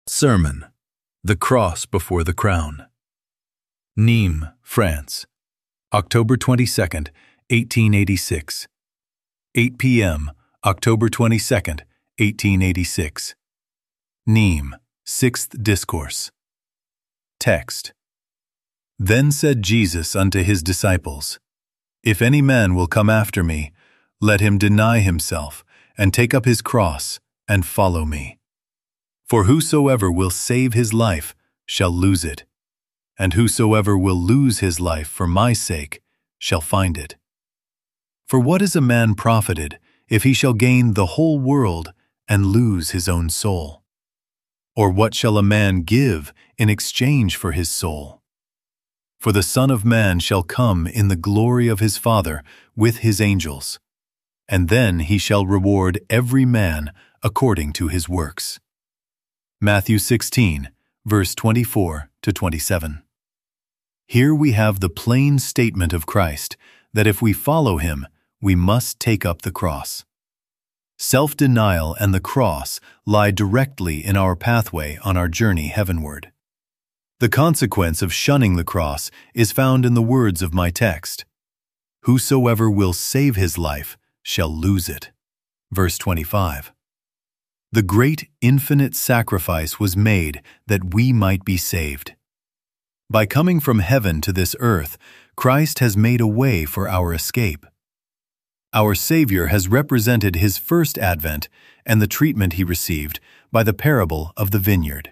Sermon, The Cross Before the Crown. Nîmes, France, October 22nd, 1886. 8 p.m., October 22nd, 1886. Nîmes, Sixth Discourse. Text. Then said Jesus unto his disciples, If any man will come after me, let him deny himself, and take up his cross, and follow me. For whosoever will save his life shall lose it, and whosoever will lose his life for my sake shall find it. For what is a man profited if he shall gain the whole world and lose his own soul? Or what shall a man give in exchange for his soul? For the Son of Man shall come in the glory of his Father with his angels, and then he shall reward every man according to his works. Matthew 16, verse 24 to 27. Here we have the plain statement of Christ that if we follow him, we must take up the cross. Self-denial and the cross lie directly in our pathway on our journey heavenward. The consequence of shunning the cross is found in the words of my text. Whosoever will save his life shall lose it. Verse 25. The great infinite sacrifice was made that we might be saved. By coming from heaven to this earth, Christ has made a way for our escape. Our Savior has represented his first advent and the treatment he received by the parable of the vineyard.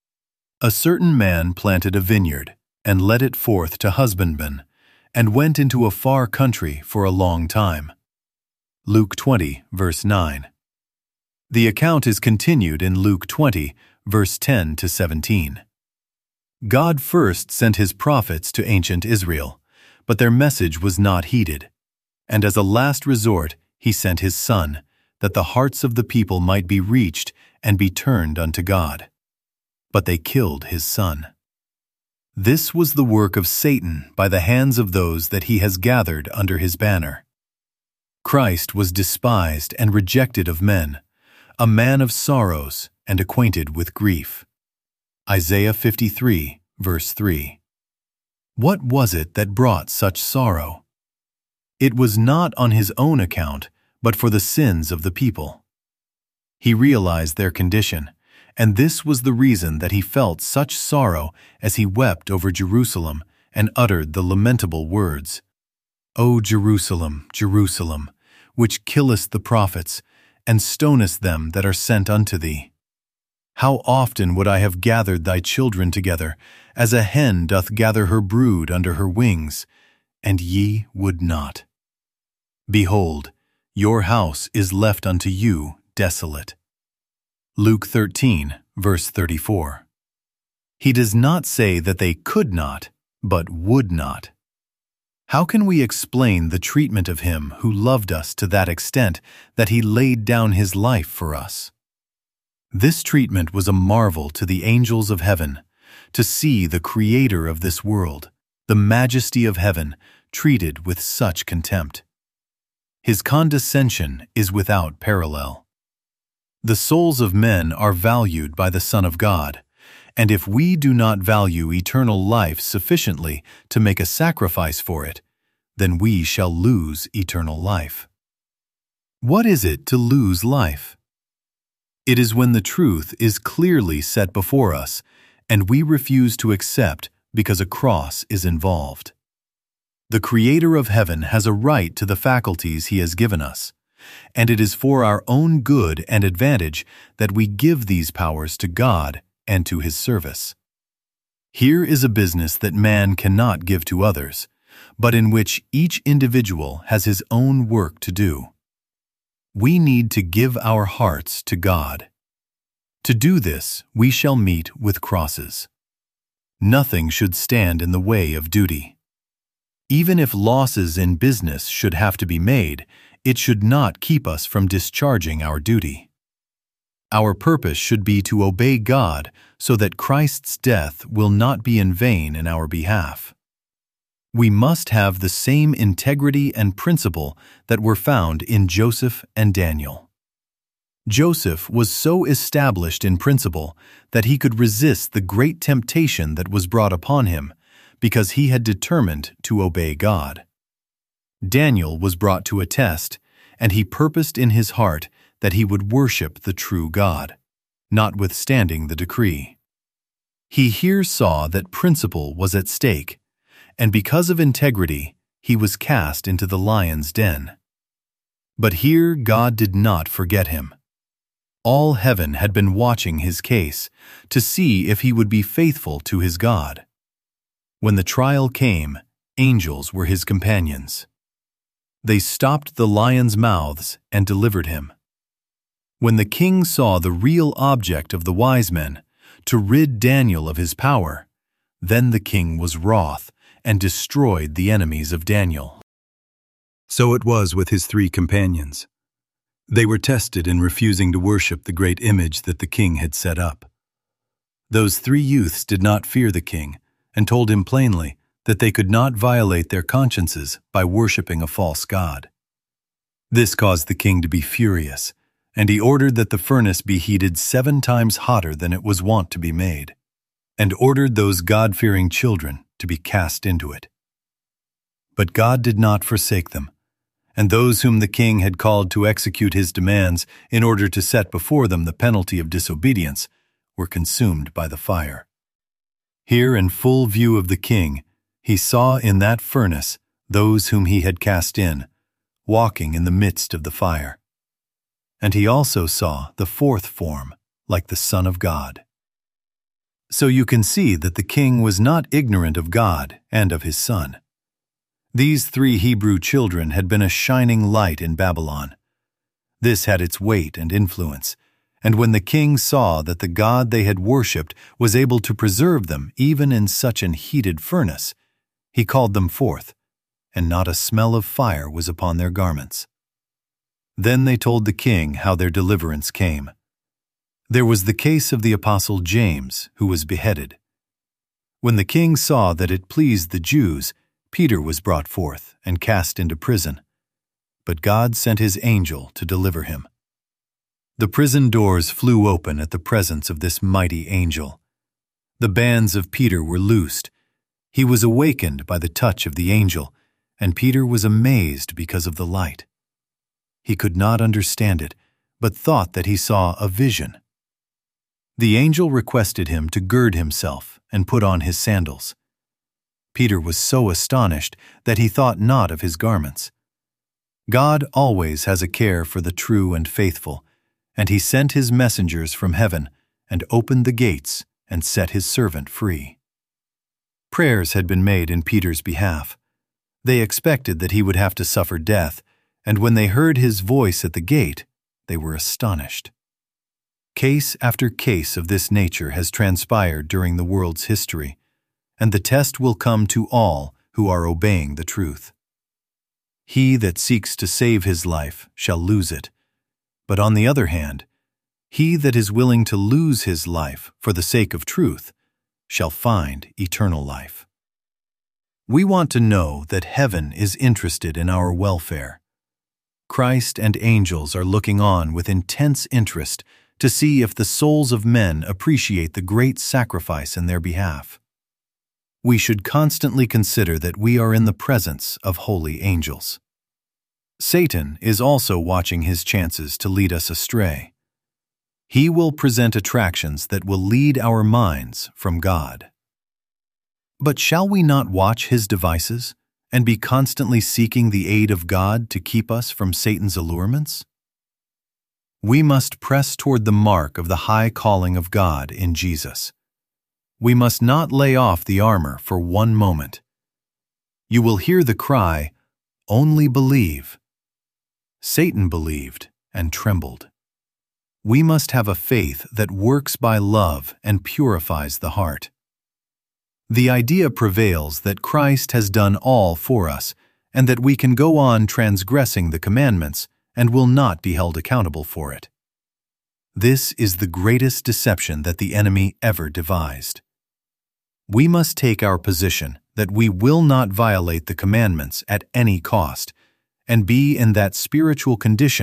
A certain man planted a vineyard and led it forth to husbandmen, and went into a far country for a long time. Luke 20, verse 9. The account is continued in Luke 20, verse 10 to 17. God first sent his prophets to ancient Israel, but their message was not heeded. And as a last resort, he sent his Son, that the hearts of the people might be reached and be turned unto God. But they killed his Son. This was the work of Satan by the hands of those that he has gathered under his banner. Christ was despised and rejected of men, a man of sorrows and acquainted with grief. Isaiah 53, verse 3. What was it that brought such sorrow? It was not on his own account, but for the sins of the people. He realized their condition, and this was the reason that he felt such sorrow as he wept over Jerusalem and uttered the lamentable words, O Jerusalem, Jerusalem, which killest the prophets, and stonest them that are sent unto thee. How often would I have gathered thy children together, as a hen doth gather her brood under her wings, and ye would not. Behold, your house is left unto you desolate. Luke 13, verse 34. He does not say that they could not, but would not. How can we explain the treatment of him who loved us to that extent that he laid down his life for us? This treatment was a marvel to the angels of heaven, to see the Creator of this world, the majesty of heaven, treated with such contempt. His condescension is without parallel. The souls of men are valued by the Son of God, and if we do not value eternal life sufficiently to make a sacrifice for it, then we shall lose eternal life. What is it to lose life? It is when the truth is clearly set before us, and we refuse to accept because a cross is involved. The Creator of heaven has a right to the faculties he has given us, and it is for our own good and advantage that we give these powers to God and to his service. Here is a business that man cannot give to others, but in which each individual has his own work to do. We need to give our hearts to God. To do this, we shall meet with crosses. Nothing should stand in the way of duty. Even if losses in business should have to be made, it should not keep us from discharging our duty. Our purpose should be to obey God so that Christ's death will not be in vain in our behalf. We must have the same integrity and principle that were found in Joseph and Daniel. Joseph was so established in principle that he could resist the great temptation that was brought upon him, because he had determined to obey God. Daniel was brought to a test, and he purposed in his heart that he would worship the true God, notwithstanding the decree. He here saw that principle was at stake, and because of integrity, he was cast into the lion's den. But here God did not forget him. All heaven had been watching his case to see if he would be faithful to his God. When the trial came, angels were his companions. They stopped the lions' mouths and delivered him. When the king saw the real object of the wise men, to rid Daniel of his power, then the king was wroth and destroyed the enemies of Daniel. So it was with his 3 companions. They were tested in refusing to worship the great image that the king had set up. Those 3 youths did not fear the king and told him plainly that they could not violate their consciences by worshiping a false god. This caused the king to be furious, and he ordered that the furnace be heated 7 times hotter than it was wont to be made, and ordered those God-fearing children to be cast into it. But God did not forsake them, and those whom the king had called to execute his demands in order to set before them the penalty of disobedience were consumed by the fire. Here, in full view of the king, he saw in that furnace those whom he had cast in, walking in the midst of the fire. And he also saw the 4th form, like the Son of God. So you can see that the king was not ignorant of God and of his Son. These 3 Hebrew children had been a shining light in Babylon. This had its weight and influence, and when the king saw that the God they had worshipped was able to preserve them even in such an heated furnace, he called them forth, and not a smell of fire was upon their garments. Then they told the king how their deliverance came. There was the case of the apostle James, who was beheaded. When the king saw that it pleased the Jews, Peter was brought forth and cast into prison, but God sent his angel to deliver him. The prison doors flew open at the presence of this mighty angel. The bands of Peter were loosed. He was awakened by the touch of the angel, and Peter was amazed because of the light. He could not understand it, but thought that he saw a vision. The angel requested him to gird himself and put on his sandals. Peter was so astonished that he thought not of his garments. God always has a care for the true and faithful, and he sent his messengers from heaven and opened the gates and set his servant free. Prayers had been made in Peter's behalf. They expected that he would have to suffer death, and when they heard his voice at the gate, they were astonished. Case after case of this nature has transpired during the world's history, and the test will come to all who are obeying the truth. He that seeks to save his life shall lose it, but on the other hand, he that is willing to lose his life for the sake of truth shall find eternal life. We want to know that heaven is interested in our welfare. Christ and angels are looking on with intense interest to see if the souls of men appreciate the great sacrifice in their behalf. We should constantly consider that we are in the presence of holy angels. Satan is also watching his chances to lead us astray. He will present attractions that will lead our minds from God. But shall we not watch his devices and be constantly seeking the aid of God to keep us from Satan's allurements? We must press toward the mark of the high calling of God in Jesus. We must not lay off the armor for one moment. You will hear the cry, "Only believe." Satan believed and trembled. We must have a faith that works by love and purifies the heart. The idea prevails that Christ has done all for us and that we can go on transgressing the commandments and will not be held accountable for it. This is the greatest deception that the enemy ever devised. We must take our position that we will not violate the commandments at any cost and be in that spiritual condition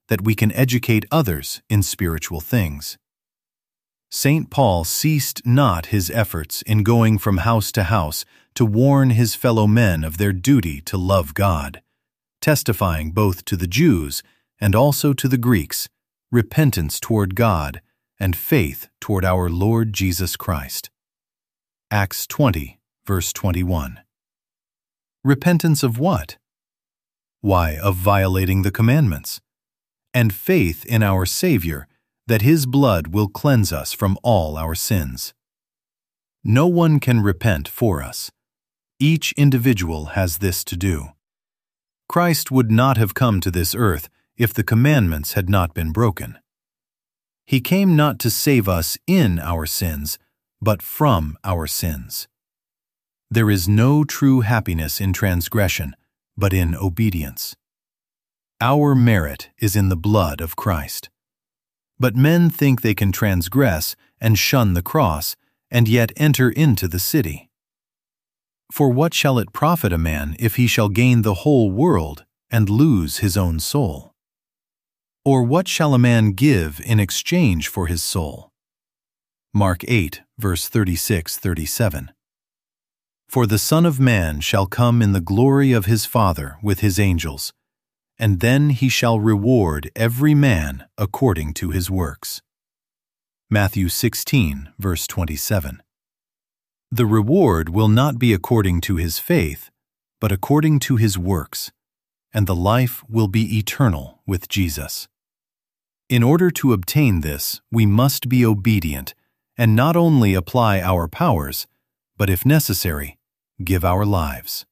that we can educate others in spiritual things. St. Paul ceased not his efforts in going from house to house to warn his fellow men of their duty to love God, testifying both to the Jews and also to the Greeks repentance toward God and faith toward our Lord Jesus Christ. Acts 20, verse 21. Repentance of what? Why, of violating the commandments, and faith in our Savior, that His blood will cleanse us from all our sins. No one can repent for us. Each individual has this to do. Christ would not have come to this earth if the commandments had not been broken. He came not to save us in our sins, but from our sins. There is no true happiness in transgression, but in obedience. Our merit is in the blood of Christ. But men think they can transgress and shun the cross, and yet enter into the city. For what shall it profit a man if he shall gain the whole world and lose his own soul? Or what shall a man give in exchange for his soul? Mark 8, verse 36-37. For the Son of Man shall come in the glory of his Father with his angels, and then he shall reward every man according to his works. Matthew 16, verse 27. The reward will not be according to his faith, but according to his works, and the life will be eternal with Jesus. In order to obtain this, we must be obedient, and not only apply our powers, but if necessary, give our lives.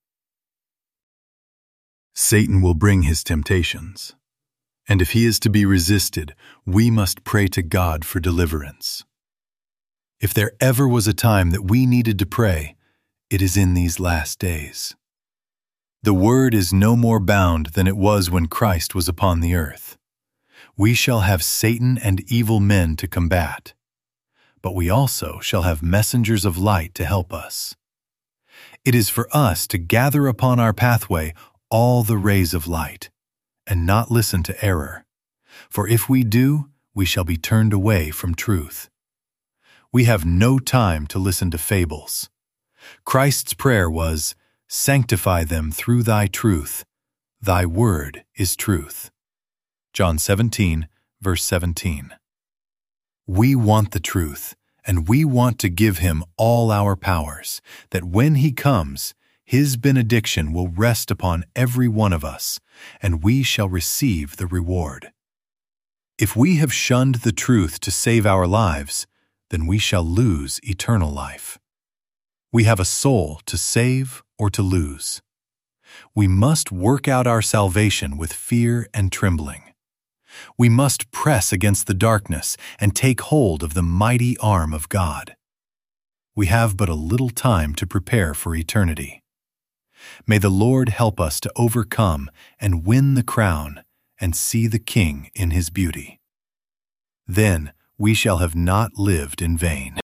Satan will bring his temptations, and if he is to be resisted, we must pray to God for deliverance. If there ever was a time that we needed to pray, it is in these last days. The word is no more bound than it was when Christ was upon the earth. We shall have Satan and evil men to combat, but we also shall have messengers of light to help us. It is for us to gather upon our pathway all the rays of light, and not listen to error, for if we do, we shall be turned away from truth. We have no time to listen to fables. Christ's prayer was, "Sanctify them through thy truth. Thy word is truth." John 17, verse 17. We want the truth, and we want to give him all our powers, that when he comes, his benediction will rest upon every one of us, and we shall receive the reward. If we have shunned the truth to save our lives, then we shall lose eternal life. We have a soul to save or to lose. We must work out our salvation with fear and trembling. We must press against the darkness and take hold of the mighty arm of God. We have but a little time to prepare for eternity. May the Lord help us to overcome and win the crown and see the King in his beauty. Then we shall have not lived in vain.